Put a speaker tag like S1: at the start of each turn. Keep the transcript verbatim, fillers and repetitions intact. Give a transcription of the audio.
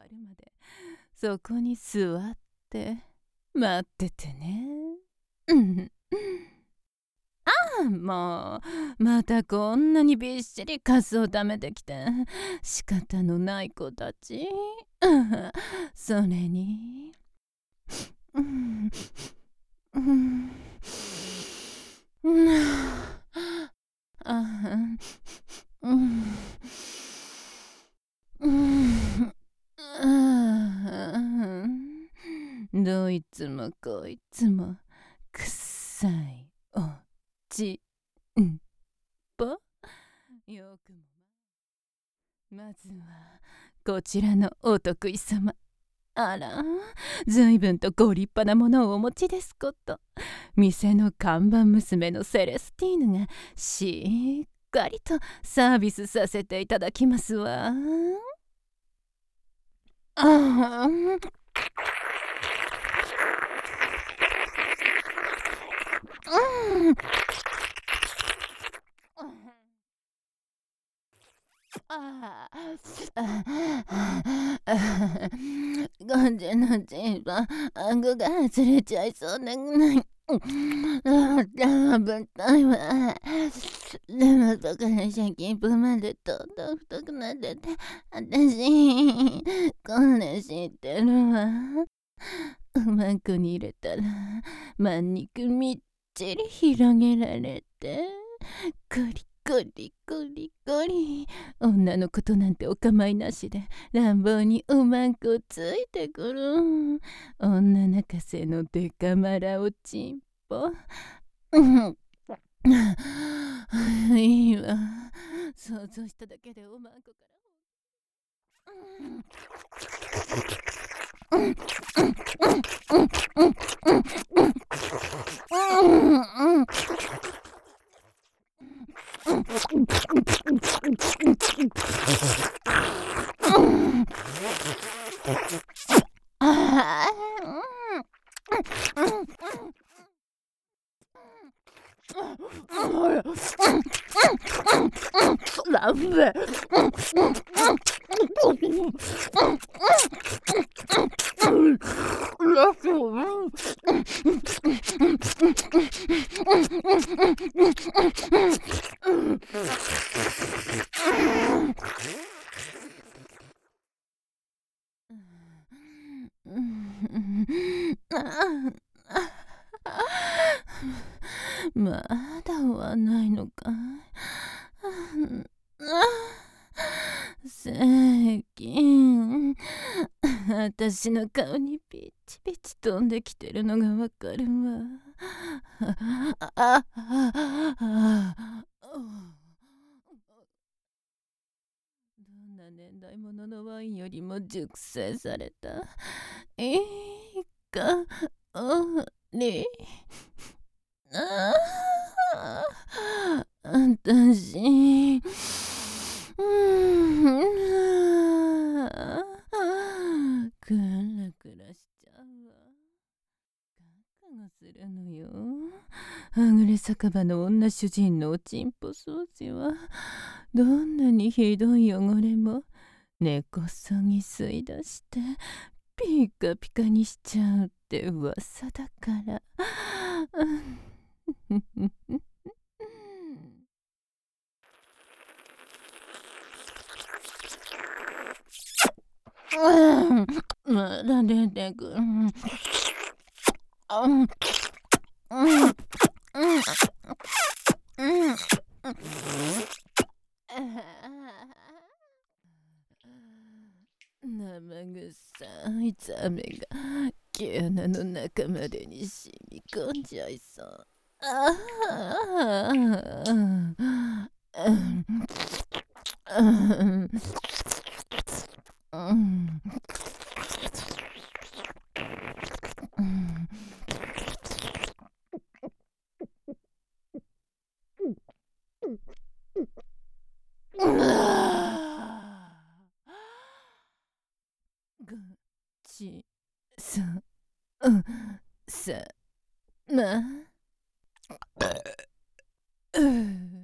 S1: るまでそこに座って待っててね。うん。ああ、もうまたこんなにびっしりカスを溜めてきて仕方のない子たち。うん、それに、うんうんうん、あうんうんうん、どいつもこいつもくっさいおちんぽ。よくもまずはこちらのお得意様。あら、ずいぶんとご立派なものをお持ちですこと。店の看板娘のセレスティーヌがしっかりとサービスさせていただきますわ。ああ、うん、ああ、ゴンジのチンは顎が外れちゃいそうなぐらい。危ないわ。でもそこの借金分までとうとう太くなってて、私、こんなん知ってるわ。うまくに入れたら、まん肉みっちり広げられて、くりくりくりくり。女のことなんてお構いなしで乱暴にうまくついてくる女泣かせのデカマラおちんぽ。うんいいわ。想像しただけでおまんこから。うんうんうんうんなんでまだ終わんないのかい。最近私の顔にピチピチ飛んできてるのがわかるわ。あああどんな年代物のワインよりも熟成されたいいかおり。ああ私うんクラクラしちゃうわ。ガクがするのよ。はぐれ酒場の女主人のおちんぽ掃除はどんなにひどい汚れも根こそぎ吸い出してピカピカにしちゃうって噂だから。まだ出てくる。うんうんうんうん生臭いザメが毛穴の中までに染み込んじゃいそう。ああうんごちそうさま。